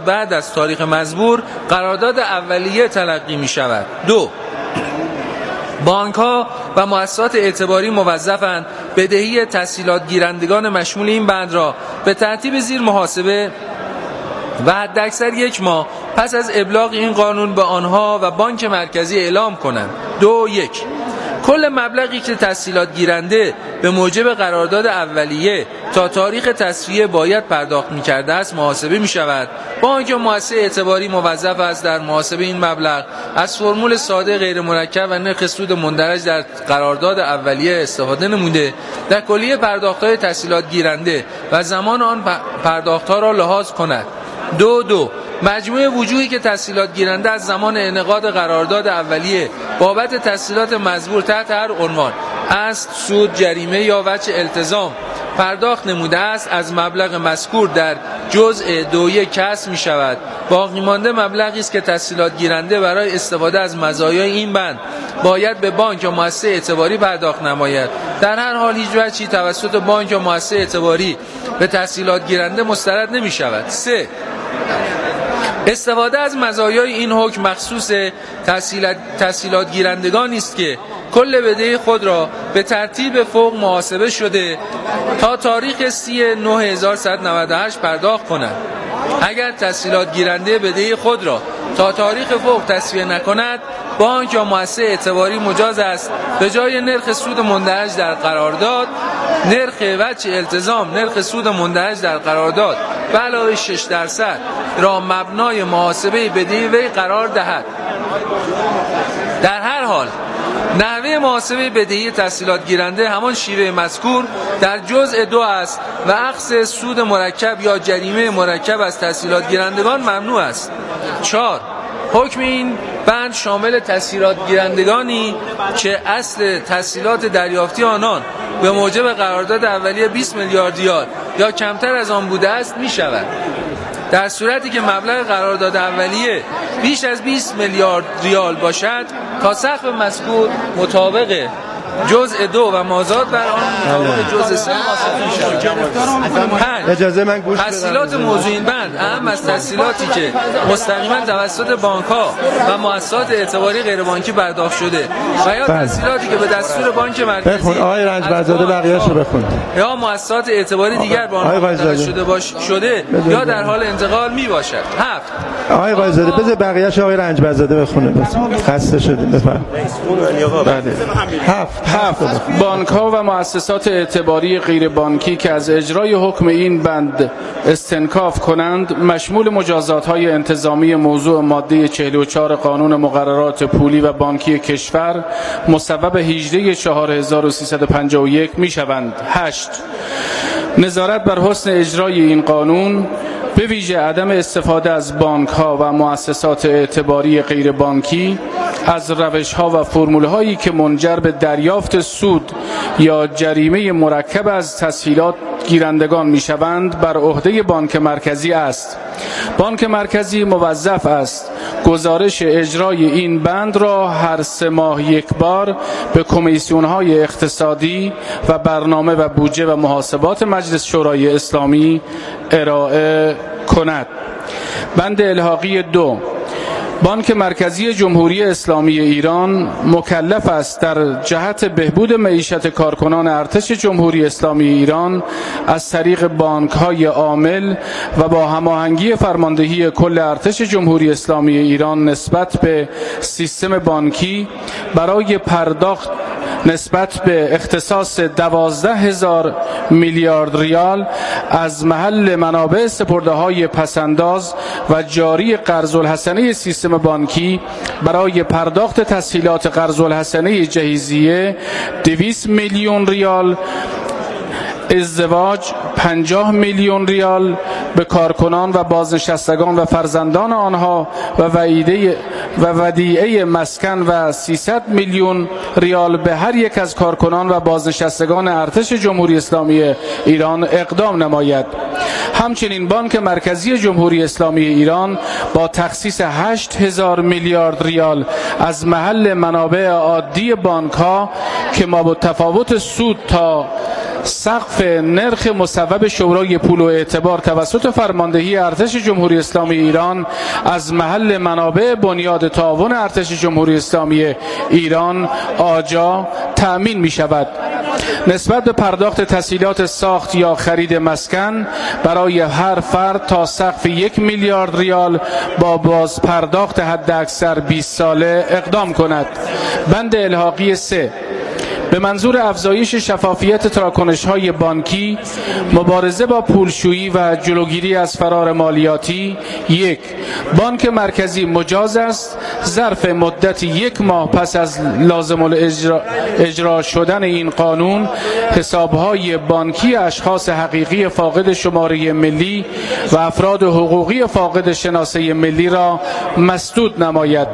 بعد از تاریخ مزبور قرارداد اولیه تلقی می شود. 2. بانک‌ها و مؤسسات اعتباری موظفند بدهی تسهیلات گیرندگان مشمول این بند را به ترتیب زیر محاسبه و حداکثر 1 ماه پس از ابلاغ این قانون به آنها و بانک مرکزی اعلام کنند. 2.1. کل مبلغی که تسهیلات گیرنده به موجب قرارداد اولیه تا تاریخ تصفیه باید پرداخت می‌کرده است محاسبه می‌شود. بانک یا مؤسسه اعتباری موظف است در محاسبه این مبلغ از فرمول ساده غیر مرکب و نرخ سود مندرج در قرارداد اولیه استفاده نموده در کلیه پرداخت‌های تسهیلات گیرنده و زمان آن پرداخت‌ها را لحاظ کند. 2. مجموع وجوهی که تسهیلات گیرنده از زمان انعقاد قرارداد اولیه بابت تسهیلات مزبور تحت هر عنوان است، سود، جریمه یا وجه التزام پرداخت نموده است از مبلغ مذکور در جزء 2.1 کسر می شود. باقی مانده مبلغی است که تسهیلات گیرنده برای استفاده از مزایای این بند باید به بانک یا مؤسسه اعتباری پرداخت نماید. در هر حال هیچ وجهی توسط بانک یا مؤسسه اعتباری به تسهیلات گیرنده مسترد نمی شود. 3. استفاده از مزایای این حکم مخصوص تسهیلات گیرندگانی است که کل بدهی خود را به ترتیب فوق محاسبه شده تا تاریخ 30/9/1198 پرداخت کنند. اگر تسهیلات گیرنده بدهی خود را تا تاریخ فوق تسویه نکند، بانک یا مؤسسه اعتباری مجاز است به جای نرخ سود مندرج در قرارداد، نرخ وجه التزام نرخ سود مندرج در قرارداد به علاوه 6% را مبنای محاسبه بدهی وی قرار دهد. در هر حال نحوه محاسبه بدهی تسهیلات گیرنده همان شیوه مذکور در جزء 2 است و اخذ سود مرکب یا جریمه مرکب از تسهیلات گیرندگان ممنوع است. 4. حکم این بند شامل تسهیلات گیرندگانی که اصل تسهیلات دریافتی آنان به موجب قرارداد اولیه 20 میلیارد ریال یا کمتر از آن بوده است می شود. در صورتی که مبلغ قرارداد اولیه بیش از 20 میلیارد ریال باشد، تا سقف مذکور مطابق جزء 2 و مازاد بر آن مطابق جزء 3 محاسبه می‌شود. اجازه من گوش بدم. تسهیلات موضوع این بند اهم از تسهیلاتی که مستقیما توسط بانک‌ها و مؤسسات اعتباری غیر بانکی پرداخت شده و یا تسهیلاتی که به دستور بانک مرکزی بخون آقای رنجبرزاده بقیه‌شو بخون یا مؤسسات اعتباری دیگر به آنها منتقل شده یا در حال انتقال میباشد. 7. آقای قایزاده بذار بقیه‌شو آقای رنجبرزاده بخونه. خسته شدیم بفرمایید. بله. 7. بانک‌ها و مؤسسات اعتباری غیر بانکی که از اجرای حکم این بند استنکاف کنند، مشمول مجازات‌های انتظامی موضوع ماده 44 قانون مقررات پولی و بانکی کشور مصوب 18/4351 می‌شوند. 8. نظارت بر حسن اجرای این قانون، به ویژه عدم استفاده از بانک‌ها و مؤسسات اعتباری غیر بانکی از روش‌ها و فرمول‌هایی که منجر به دریافت سود یا جریمه مرکب از تسهیلات گیرندگان می‌شوند، بر عهده بانک مرکزی است. بانک مرکزی موظف است گزارش اجرای این بند را هر 3 ماه یک بار به کمیسیون‌های اقتصادی و برنامه و بودجه و محاسبات مجلس شورای اسلامی ارائه کند. بند الحاقی 2. بانک مرکزی جمهوری اسلامی ایران مکلف است در جهت بهبود معیشت کارکنان ارتش جمهوری اسلامی ایران از طریق بانک‌های عامل و با هماهنگی فرماندهی کل ارتش جمهوری اسلامی ایران نسبت به سیستم بانکی برای پرداخت نسبت به اختصاص 12,000 میلیارد ریال از محل منابع سپرده‌های پسنداز و جاری قرض الحسنه سیستم بانکی برای پرداخت تسهیلات قرض الحسنه جهیزیه 200 میلیون ریال، ازدواج 50 میلیون ریال به کارکنان و بازنشستگان و فرزندان آنها و ودیعه مسکن و 300 میلیون ریال به هر یک از کارکنان و بازنشستگان ارتش جمهوری اسلامی ایران اقدام نماید. همچنین بانک مرکزی جمهوری اسلامی ایران با تخصیص 8,000 میلیارد ریال از محل منابع عادی بانک ها که ما با تفاوت سود تا سقف نرخ مصوب شورای پول و اعتبار توسط فرماندهی ارتش جمهوری اسلامی ایران از محل منابع بنیاد تعاون ارتش جمهوری اسلامی ایران آجا تأمین می شود. نسبت به پرداخت تسهیلات ساخت یا خرید مسکن برای هر فرد تا سقف 1 میلیارد ریال با باز پرداخت حد اکثر 20 ساله اقدام کند. بند الحاقی 3 به منظور افزایش شفافیت تراکنش‌های بانکی، مبارزه با پولشویی و جلوگیری از فرار مالیاتی، 1. بانک مرکزی مجاز است ظرف مدت 1 ماه پس از لازم الاجرا شدن این قانون حساب‌های بانکی اشخاص حقیقی فاقد شماره ملی و افراد حقوقی فاقد شناسه ملی را مسدود نماید.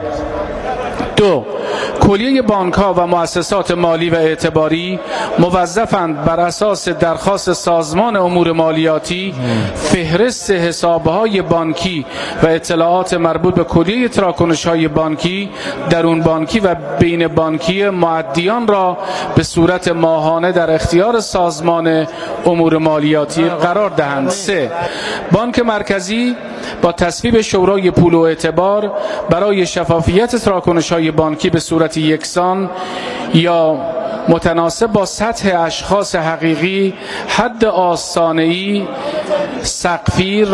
2. کلیه بانک‌ها و مؤسسات مالی و اعتباری موظفند بر اساس درخواست سازمان امور مالیاتی فهرست حساب‌های بانکی و اطلاعات مربوط به کلیه تراکنش‌های بانکی، درون بانکی و بین بانکی مؤدیان را به صورت ماهانه در اختیار سازمان امور مالیاتی قرار دهند. 3. بانک مرکزی با تصویب شورای پول و اعتبار برای شفافیت تراکنش‌های بانکی به صورت یکسان یا متناسب با سطح اشخاص حقیقی حد آستانه‌ای سقفی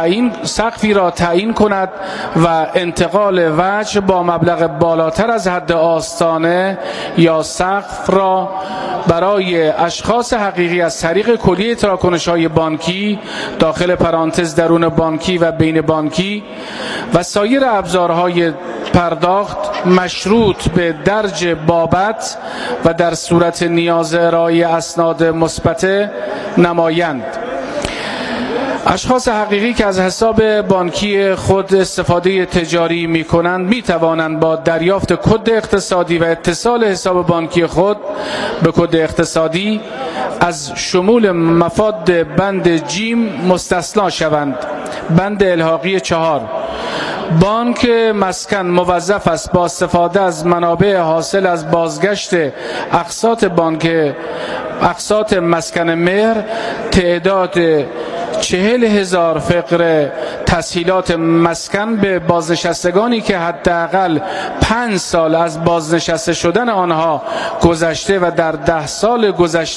را تعیین کند و انتقال وجه با مبلغ بالاتر از حد آستانه یا سقف را برای اشخاص حقیقی از طریق کلیه تراکنش‌های بانکی داخل پرانتز درون بانکی و بین بانکی و سایر ابزارهای پرداخت مشروط به درج بابت و در صورت نیاز ارائه اسناد مثبت نمایند. اشخاص حقیقی که از حساب بانکی خود استفاده تجاری می کنند می توانند با دریافت کد اقتصادی و اتصال حساب بانکی خود به کد اقتصادی از شمول مفاد بند جیم مستثنا شوند. بند الحاقی 4 بانک مسکن موظف است با استفاده از منابع حاصل از بازگشت اقساط مسکن مهر تعداد 40,000 فقره تسهیلات مسکن به بازنشستگانی که حداقل 5 سال از بازنشسته شدن آنها گذشته و در 10 سال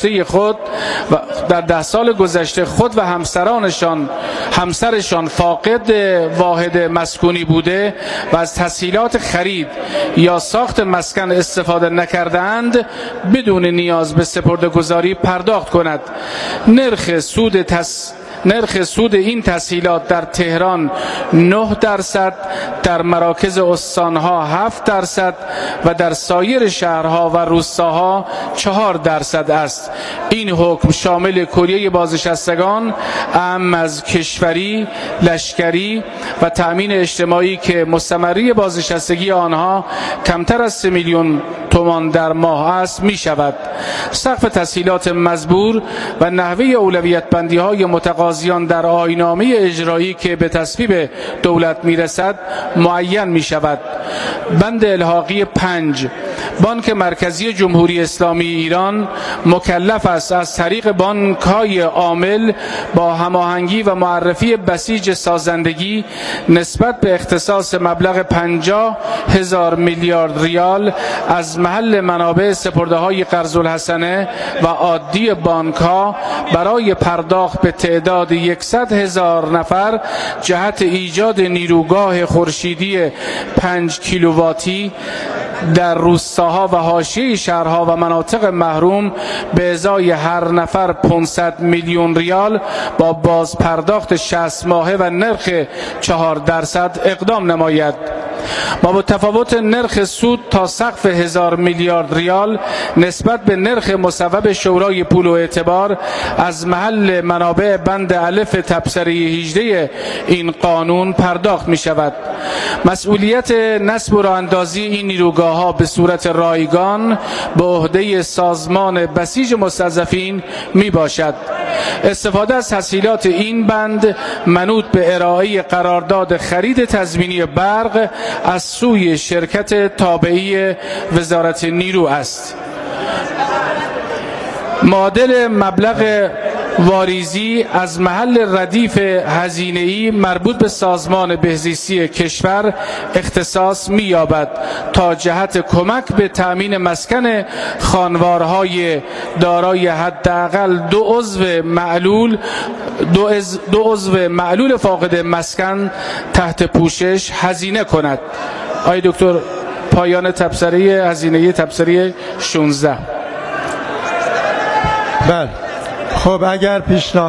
گذشته خود و همسرشان فاقد واحد مسکونی بوده و از تسهیلات خرید یا ساخت مسکن استفاده نکردند بدون نیاز به سپرده‌گذاری پرداخت کند. نرخ سود این تسهیلات در تهران 9%، در مراکز استانها 7% و در سایر شهرها و روستاها 4% است. این حکم شامل کلیه بازنشستگان اعم از کشوری، لشکری و تأمین اجتماعی که مستمری بازنشستگی آنها کمتر از 3 میلیون تومان در ماه است می شود. سقف تسهیلات مزبور و نحوه اولویت بندی های متقاضیان در آیین‌نامه اجرایی که به تصویب دولت می رسد معین می شود. بند الحاقی 5 بانک مرکزی جمهوری اسلامی ایران مکلف است از طریق بانک‌های عامل با هماهنگی و معرفی بسیج سازندگی نسبت به اختصاص مبلغ 50,000 میلیارد ریال از محل منابع سپرده‌های قرض الحسنه و عادی بانک‌ها برای پرداخت به تعداد 100,000 نفر جهت ایجاد نیروگاه خورشیدی 5 کیلوواتی در روستاها و حاشیه شهرها و مناطق محروم به ازای هر نفر 500 میلیون ریال با باز پرداخت 60 ماهه و نرخ 4% اقدام نماید. با تفاوت نرخ سود تا سقف 1000 میلیارد ریال نسبت به نرخ مصوب شورای پول و اعتبار از محل منابع بند الف تبصره 18 این قانون پرداخت می شود. مسئولیت نصب و راه‌اندازی این نیروگاه ها به صورت رایگان به عهده سازمان بسیج مستضعفین می باشد. استفاده از تسهیلات این بند منوط به ارائه قرارداد خرید تضمینی برق از سوی شرکت تابعی وزارت نیرو است. معادل مبلغ واریزی از محل ردیف هزینه‌ای مربوط به سازمان بهزیستی کشور اختصاص می‌یابد تا جهت کمک به تأمین مسکن خانوارهای دارای حداقل دو عضو معلول فاقد مسکن تحت پوشش هزینه کند. آقای دکتر، پایان تبصره هزینه تبصره 16. بله. خب اگر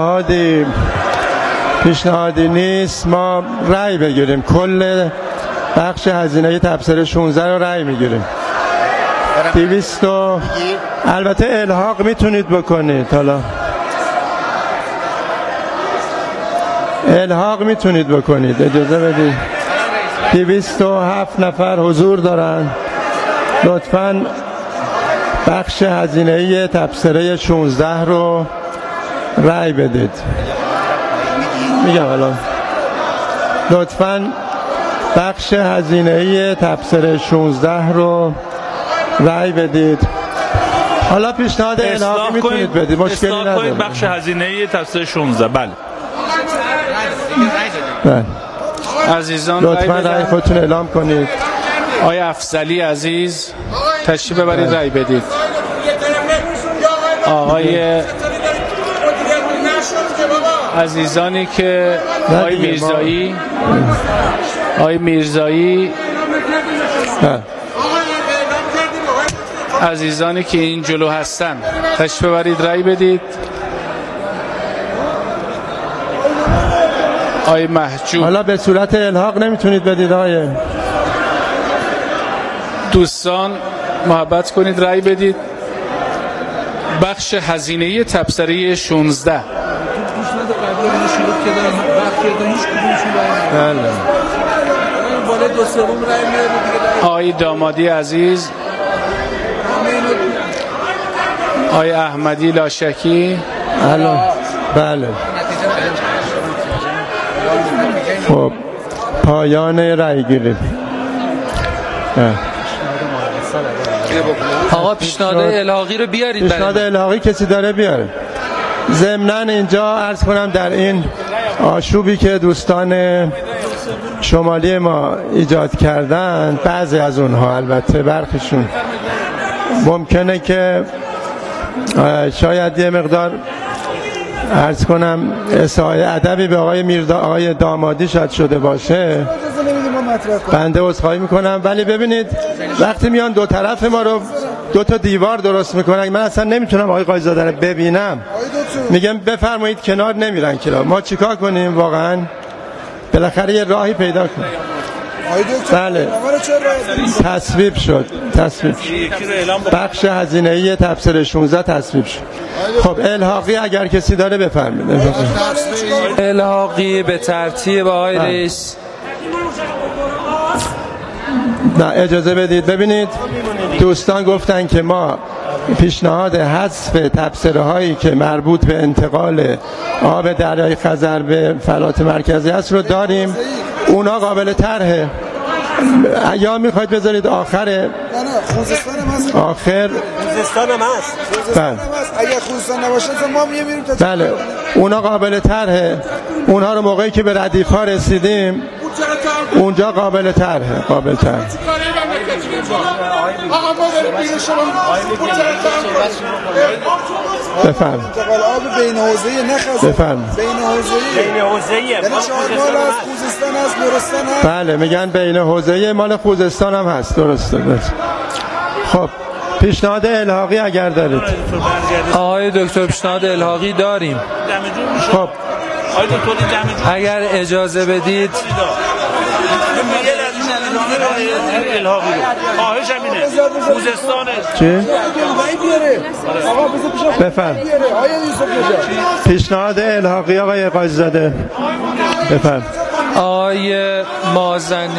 پیشنهادی نیست ما رأی بگیریم. کل بخش هزینه تبصره 16 رو رأی میگیریم. 200 البته الحاق میتونید بکنید. حالا الحاق میتونید بکنید، اجازه بدید. 207 نفر حضور دارن. لطفاً بخش هزینه‌ای تبصره 16 رو رأی بدید. میگم الان لطفاً بخش هزینه‌ای تبصره 16 رو رأی بدید. حالا پیشنهاد الحاقی میتونید بدید، مشکلی نداره. بخش هزینه‌ای تبصره 16. بله. عزیزان لطفاً رأی خودتون اعلام کنید. آقای افضلی عزیز تشریف ببرید رأی بدید. آقای عزیزانی که آقای میرزایی عزیزانی که این جلو هستن تشریف ببرید رأی بدید. آقای محجوب، حالا به صورت الحاق نمیتونید بدید. آقای دوستان محبت کنید رأی بدید. بخش هزینه تبصره 16. آقای دامادی عزیز، آقای احمدی لاشکی. بله. خب پایان رأی گیری. آقا پیشنهاد الحاقی رو بیارید. پیشنهاد الحاقی کسی داره بیاره. ضمناً اینجا عرض کنم در این آشوبی که دوستان شمالی ما ایجاد کردن، بعضی از اونها البته برخیشون ممکنه که شاید یه مقدار عرض کنم اساءه ادبی به آقای دامادی شاید شده باشه. بنده عذرخواهی میکنم، ولی ببینید وقتی میان دو طرف ما رو دو تا دیوار درست میکنن، من اصلا نمیتونم آقای قاضی رو ببینم. میگم بفرمایید کنار، نمیرن کنار. ما چیکار کنیم واقعا؟ بالاخره یه راهی پیدا کنیم. بله تصویب شد. بخش هزینه‌ای تبصره 16 تصویب شد. خب الحاقی اگر کسی داره بفرمایید. الحاقی به ترتیب آقای رئیس. نه اجازه بدید. ببینید دوستان گفتن که ما پیشنهاد حذف تبصره هایی که مربوط به انتقال آب دریای خزر به فلات مرکزی است رو داریم. اونا قابل طرحه. یا میخواید بذارید آخره؟ خوزستان هم هست. آخر خوزستان هم هست. اگه خوزستان نباشه ما میریم تا بله اونا قابل طرحه. اونها رو موقعی که به ردیف ها رسیدیم اونجا قابل طرحه. بفرم آب بین حوزه‌ای نخواست. بفرم بین حوزه‌ای یعنی شهرمال از خوزستان از نورستان هست. بله میگن بین حوزه‌ای مال خوزستان هم هست. درسته. خب پیشنهاد الحاقی اگر دارید. آقای دکتر پیشنهاد الحاقی داریم. خب اگر اجازه بدید الحاقی رو خواهش همینه. خوزستانه چی؟ بفرم پیشنهاد الحاقی آقای قاضی زاده. بفرم آقای مازنی.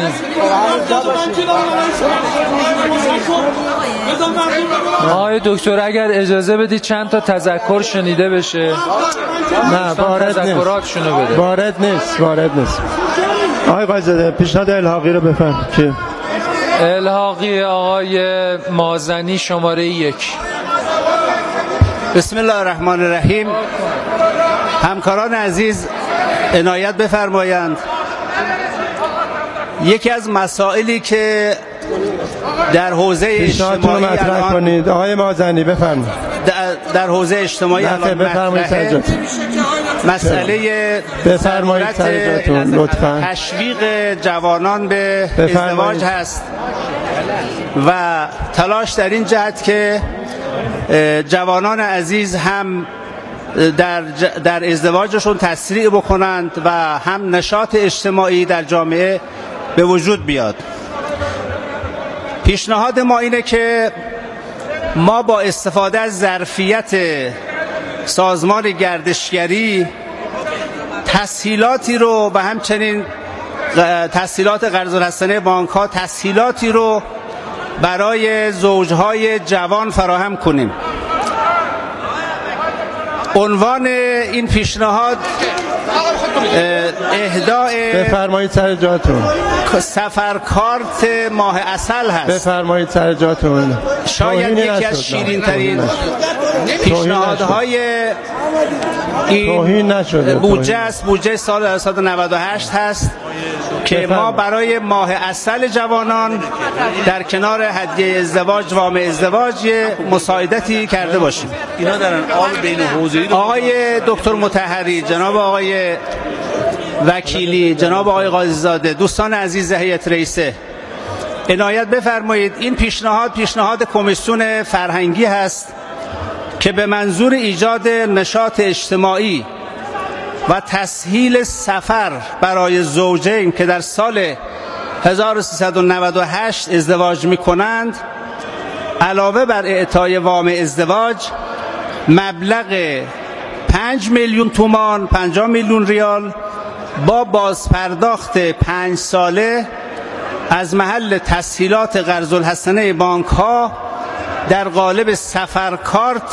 آقای دکتر اگر اجازه بدید چند تا تذکر شنیده بشه. نه وارد نیست. آقای قاضی زاده پیشنهاد الحاقی رو بفرم. کی؟ الحاقی آقای مازنی شماره 1. بسم الله الرحمن الرحیم. همکاران عزیز عنایت بفرمایند. یکی از مسائلی که در حوزه اجتماعی مطرح کنید آقای مازنی، بفرمایید. در حوزه اجتماعی الان مطرحه مسئله ضرورت لطفاً تشویق جوانان به ازدواج هست و تلاش در این جهت که جوانان عزیز هم در ازدواجشون تسریع بکنند و هم نشاط اجتماعی در جامعه به وجود بیاد. پیشنهاد ما اینه که ما با استفاده از ظرفیت سازمان گردشگری تسهیلاتی رو و همچنین تسهیلات قرض الحسنه بانک ها تسهیلاتی رو برای زوجهای جوان فراهم کنیم. عنوان این پیشنهاد اهدای بفرمایید سر جاتون سفرکارت ماه عسل هست. بفرمایید سر جاتون. شاید یکی از شیرین ترین پیشنهادهای این بودجه است. بودجه سال 1998 هست که ما برای ماه عسل جوانان در کنار هدیه ازدواج وام ازدواج مساعدتی کرده باشیم. اینا دارن آب بین حوزه‌ای. آقای دکتر مطهری، جناب آقای وکیلی، جناب آقای قاضی زاده، دوستان عزیز هیئت رئیسه، عنایت بفرمایید. این پیشنهاد کمیسیون فرهنگی هست که به منظور ایجاد نشاط اجتماعی و تسهیل سفر برای زوجین که در سال 1398 ازدواج می کنند، علاوه بر اعطای وام ازدواج مبلغ 5 میلیون تومان 50 میلیون ریال با بازپرداخت 5 ساله از محل تسهیلات قرض الحسنه بانک ها در قالب سفرکارت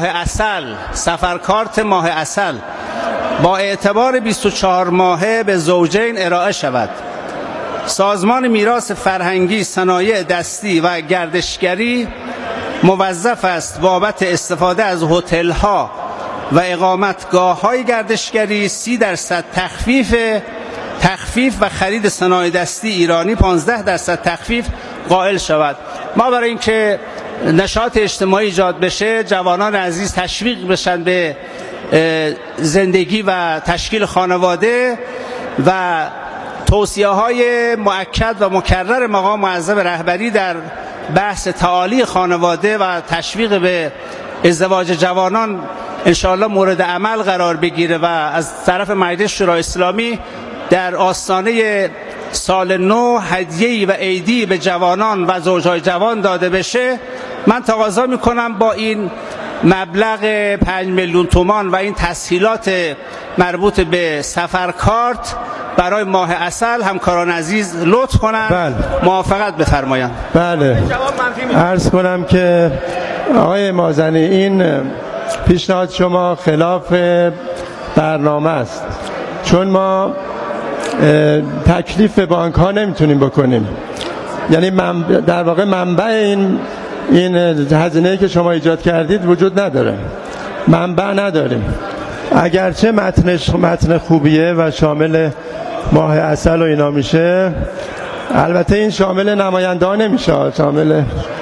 ماه عسل با اعتبار 24 ماهه به زوجین ارائه شود. سازمان میراث فرهنگی، صنایع دستی و گردشگری موظف است بابت استفاده از هتل‌ها و اقامتگاه‌های گردشگری 30% تخفیف و خرید صنایع دستی ایرانی 15% تخفیف قائل شود. ما برای اینکه نشاط اجتماعی ایجاد بشه، جوانان عزیز تشویق بشن به زندگی و تشکیل خانواده و توصیه‌های مؤکد و مکرر مقام معظم رهبری در بحث تعالی خانواده و تشویق به ازدواج جوانان انشاءالله مورد عمل قرار بگیره و از طرف مجلس شورای اسلامی در آستانه سال نو هدیه‌ای و عیدی به جوانان و زوجهای جوان داده بشه. من تقاضا میکنم با این مبلغ 5 میلیون تومان و این تسهیلات مربوط به سفرکارت برای ماه عسل همکاران عزیز لطف کنند. موافقت بفرمایند. بله، عرض کنم که آقای مازنی این پیشنهاد شما خلاف برنامه است، چون ما تکلیف به بانک ها نمیتونیم بکنیم. یعنی در واقع منبع این هزینه‌ای که شما ایجاد کردید وجود نداره، منبع نداریم. اگرچه متن خوبیه و شامل ماه عسل و اینا میشه، البته این شامل نماینده ها نمیشه، شامل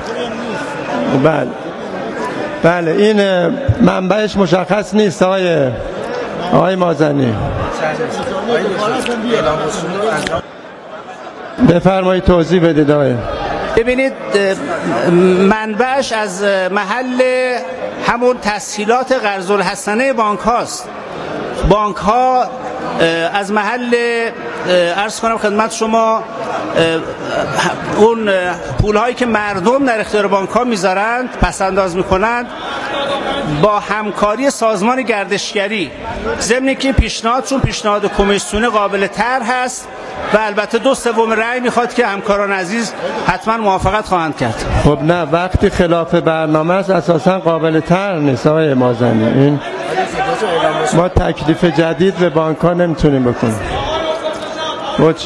بله این منبعش مشخص نیست. آقای مازنی بفرمایید توضیح بدید. ببینید، منبعش از محل همون تسهیلات قرض الحسنه بانک هاست. بانک ها از محل عرض کنم خدمت شما اون پول هایی که مردم در اختیار بانک ها میذارند پس انداز میکنند با همکاری سازمان گردشگری، ضمن که پیشنهادشون پیشنهاد کمیسیون قابل طرح هست و البته 2/3 رأی میخواد که همکاران عزیز حتما موافقت خواهند کرد. خب نه، وقتی خلاف برنامه است اساسا قابل طرح نیست آقای مازنی. این ما تکلیف جدید به بانک ها نمیتونیم بکنیم.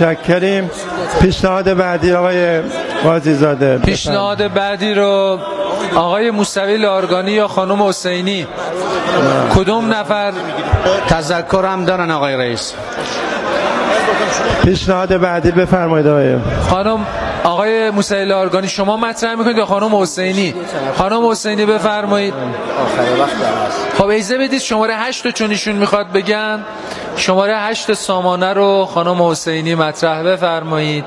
متشکریم. پیشنهاد بعدی آقای قاضی زاده. پیشنهاد بعدی رو آقای موسوی لارگانی یا خانم حسینی؟ کدوم نفر؟ تذکرم دارن آقای رئیس. پیشنهاد بعدی بفرمایید. آقای موسوی لارگانی شما مطرح میکنید یا خانم حسینی؟ خانم حسینی بفرمایید. خب اجازه بدید شماره 8 رو چون ایشون میخواد بگن، شماره 8 سامانه رو خانم حسینی مطرح بفرمایید.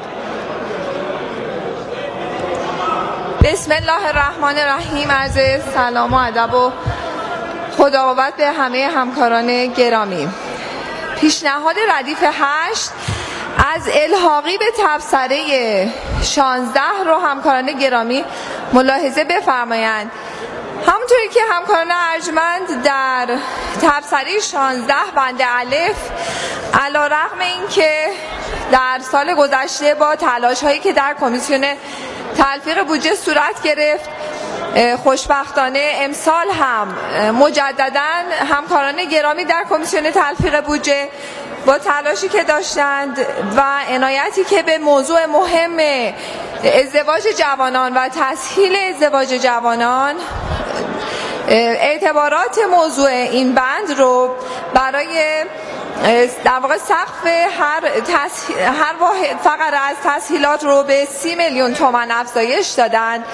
بسم الله الرحمن الرحیم. عرض سلام و ادب و خداوند به همه همکاران گرامی. پیشنهاد ردیف 8 از الحاقی به تبصره 16 رو همکاران گرامی ملاحظه بفرمایند. همونطوری که همکاران ارجمند در تبصره 16 بند الف علیرغم اینکه در سال گذشته با تلاش هایی که در کمیسیون تلفیق بودجه صورت گرفت، خوشبختانه امسال هم مجدداً همکاران گرامی در کمیسیون تلفیق بودجه با تلاشی که داشتند و عنایتی که به موضوع مهم ازدواج جوانان و تسهیل ازدواج جوانان، اعتبارات موضوع این بند رو برای در واقع سقف هر واحد فقره از تسهیلات رو به 30 میلیون تومان افزایش دادن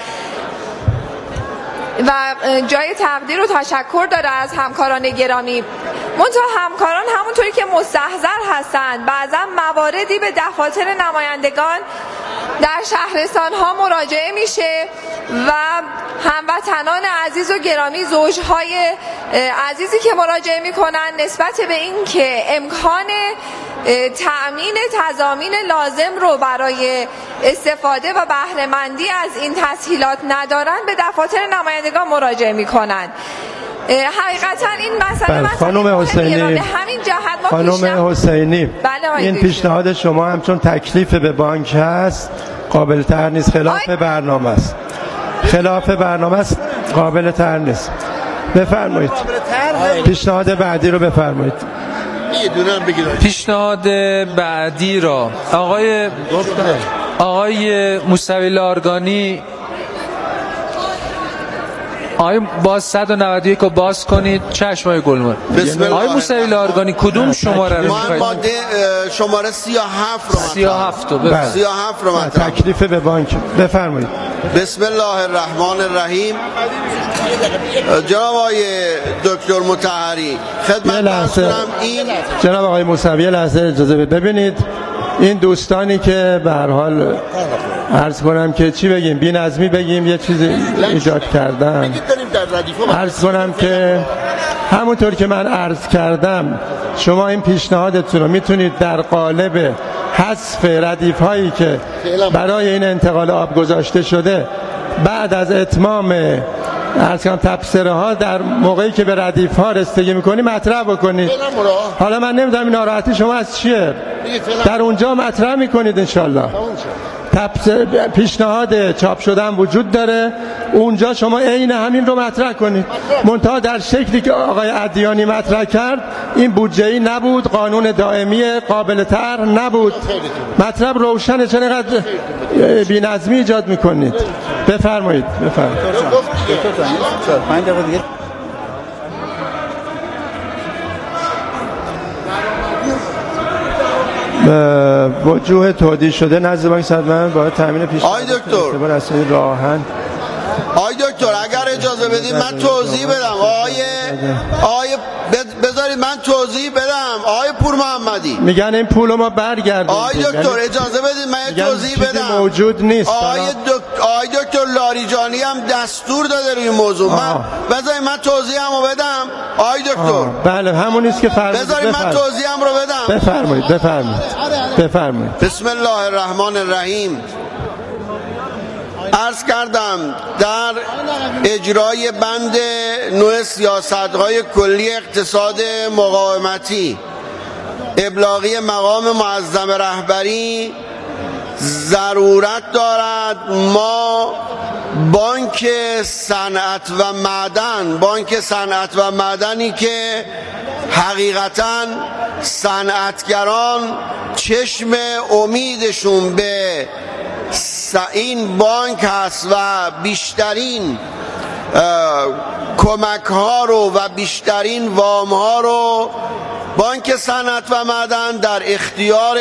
و جای تقدیر و تشکر داره از همکاران گرامی. منتها همکاران همونطوری که مستحضر هستند بعضا مواردی به دفاتر نمایندگان در شهرستان ها مراجعه میشه و هموطنان عزیز و گرامی، زوجهای عزیزی که مراجعه میکنن نسبت به این که امکان تأمین تضامین لازم رو برای استفاده و بهره‌مندی از این تسهیلات ندارن به دفاتر نمایندگان مراجعه میکنن. حقیقتا این مسئله خانم حسینی، همین جهت ما خانم حسینی این پیشنهاد شما همچون تکلیف به بانک هست قابل تر نیست، خلاف برنامه است، خلاف برنامه است، قابل تر نیست. بفرمایید پیشنهاد بعدی رو بفرمایید. پیشنهاد بعدی را آقای موسوی لارگانی، آقای باز 191 رو باز کنید. چشم آقای گلمر. آقای موسوی لارگانی کدوم شماره رو می‌خواید؟ ماده شماره 37 رو 37 رو تکلیف به بانک بفرمایید. بسم الله الرحمن الرحیم. جناب آقای دکتر مطهری خدمت کنم این جناب آقای موسوی لحظه اجازه ببینید این دوستانی که به هر حال عرض کنم که چی بگیم، بی‌نظمی بگیم، یه چیزی ایجاد کردن، عرض کنم که همونطور که من عرض کردم شما این پیشنهادتون رو میتونید در قالب حذف ردیف هایی که برای این انتقال آب گذاشته شده بعد از اتمام عرض کنم تبصره ها در موقعی که به ردیف ها رسیدگی میکنی مطرح بکنید. حالا من نمیدونم این ناراحتی شما از چیه، در اونجا مطرح میکنید انشالله. پیشنهاد چاپ شدن وجود داره، اونجا شما عین همین رو مطرح کنید، منتها در شکلی که آقای عدیانی مطرح کرد این بودجه‌ای نبود، قانون دائمی قابل طرح نبود. مطلب روشنه، چرا اینقدر بی‌نظمی ایجاد میکنید؟ بفرمایید. وجوه تودیع شده نزد بانک صدمن باید تامین پیش آقای دکتر راهن. آقای دکتر اگر اجازه بدید من توضیح بدم. آقای بذارید من توضیح بدم. آقای پور محمدی میگن این پولو ما برگردیم. آقای دکتر اجازه بدید من توضیح بدم. موجود نیست. آقای دکتر لاریجانی هم دستور داده روی موضوع. بذارید من توضیحمو بدم. آقای دکتر بله همونیست که فرمودید. بذارید من توضیحم رو بدم. بفرمایید. بسم الله الرحمن الرحیم. عرض کردم در اجرای بند 9 سیاست‌های کلی اقتصاد مقاومتی ابلاغی مقام معظم رهبری ضرورت دارد ما بانک صنعت و معدنی که حقیقتاً صنعتگران چشم امیدشون به این بانک هست و بیشترین کمک ها رو و بیشترین وام ها رو بانک صنعت و معدن در اختیار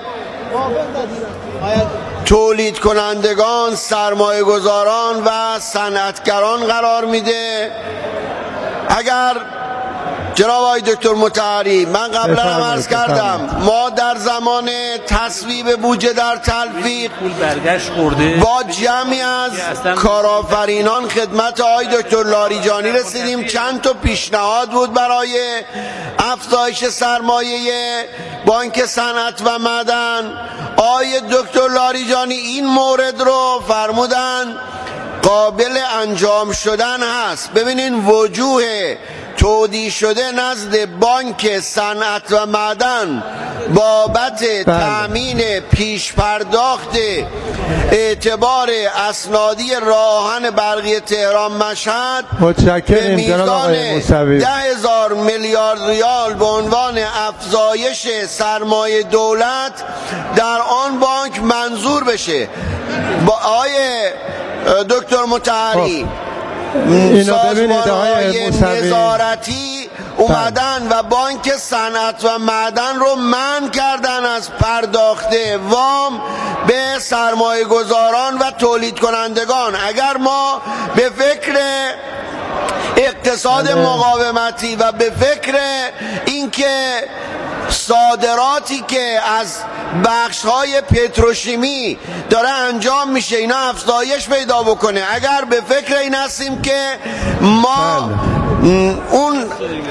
تولید کنندگان، سرمایه گذاران و صنعتگران قرار میده. اگر جناب آقای دکتر مطهری، من قبلا هم عرض کردم ما در زمان تصویب بودجه در تلفیق با جمعی از کارآفرینان خدمت آقای دکتر لاریجانی رسیدیم. چند تا پیشنهاد بود برای افزایش سرمایه بانک صنعت و معدن. آقای دکتر لاریجانی این مورد رو فرمودن قابل انجام شدن هست. ببینین وجوه تودیع شده نزد بانک صنعت و معدن بابت تأمین پیش پرداخت اعتبار اسنادی راهن برقی تهران مشهد به میزان 10,000 میلیارد ریال به عنوان افزایش سرمایه دولت در آن بانک منظور بشه. با آقای دکتر مطهری سازمان‌های نظارتی اومدن و بانک صنعت و معدن رو منع کردن از پرداخت وام به سرمایه گذاران و تولید کنندگان. اگر ما به فکر اقتصاد مقاومتی و به فکر اینکه صادراتی که از بخش‌های پتروشیمی داره انجام میشه اینا افزایش پیدا بکنه، اگر به فکر این هستیم که ما اون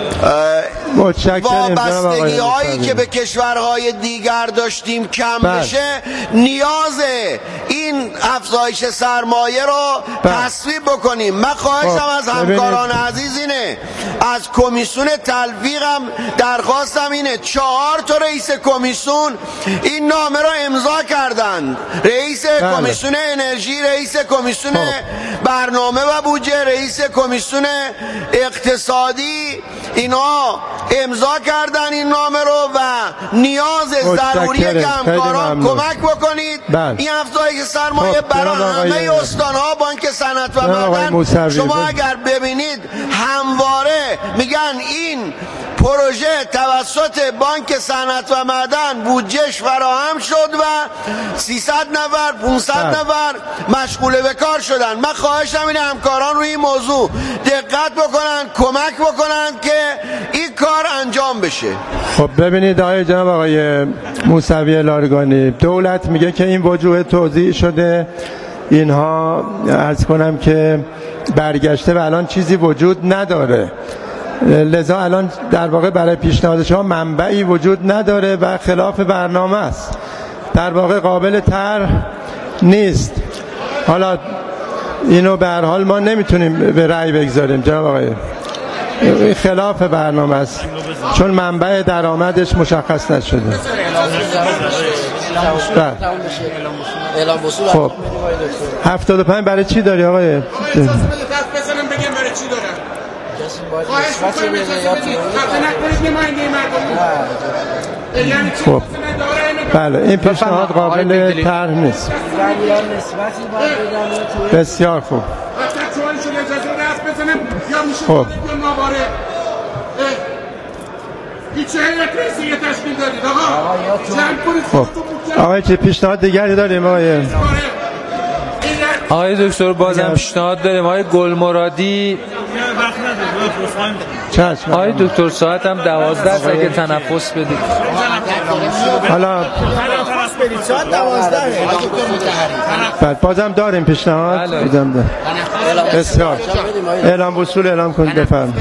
وابستگی هایی که به کشورهای دیگر داشتیم کم بشه، نیاز این افزایش سرمایه رو تصویب بکنیم. من خواهشم از همکاران عزیز اینه، از کمیسیون تلفیقم درخواستم اینه، 4 تا رئیس کمیسیون این نامه رو امضا کردند. رئیس کمیسیون انرژی، رئیس کمیسیون برنامه و بودجه، رئیس کمیسیون اقتصادی، اینا امضا کردن این نامه رو و نیاز ضروریه که همکاران کمک بکنید این افزایش سرمایه برای همه استان‌ها بانک صنعت و معدن. شما اگر ببینید همواره میگن این پروژه توسط بانک صنعت و معدن بودجهش فراهم شد و 300 نفر 500 نفر مشغول به کار شدن. من خواهشم اینه همکاران روی این موضوع دقت بکنن، کمک بکنن که این کار انجام بشه. خب ببینید جناب آقای موسوی لارگانی، دولت میگه که این وجوه توزیع شده، اینها عرض کنم که برگشته و الان چیزی وجود نداره، لذا الان در واقع برای پیشنهاد شما منبعی وجود نداره و خلاف برنامه است، در واقع قابل طرح نیست. حالا اینو به هر حال ما نمیتونیم به رأی بگذاریم جناب آقای، خلاف برنامه است چون منبع درآمدش مشخص نشده. خب 75 برای چی داری آقای؟ بزنم بگم برای چی دارم. خواهش میکنم خب بله این پیشنهاد قابل طرح نیست. بسیار خوب. خب خب آقای چه پیشنهاد دیگری داریم آقای دکتر؟ بازم پیشنهاد داریم آقای گلمرادی. آقای دکتر ساعت هم 12 است، اگه تنفس بدید. حالا ساعت 12 بعد بازم داریم پیشنهاد. بسیار اعلام وصول اعلام کنید. بفرمایید.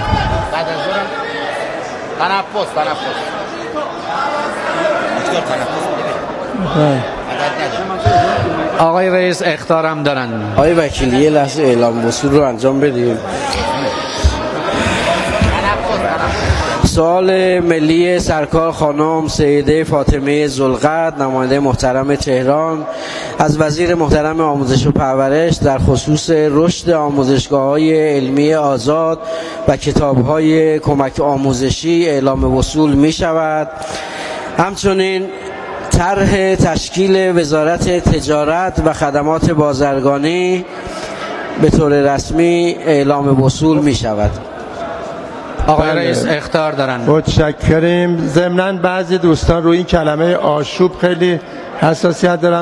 آقای رئیس اخطارم دارن. آقای وکیل یه لحظه اعلام وصول رو انجام بدیم. سوال ملی سرکار خانم سیده فاطمه ذوالقدر، نماینده محترم تهران، از وزیر محترم آموزش و پرورش در خصوص رشد آموزشگاه‌های علمی آزاد و کتاب‌های کمک آموزشی اعلام وصول می‌شود. همچنین طرح تشکیل وزارت تجارت و خدمات بازرگانی به طور رسمی اعلام وصول می شود. آقای رئیس اخطار دارن. متشکریم. ضمناً بعضی دوستان روی این کلمه آشوب خیلی حساسیت دارن.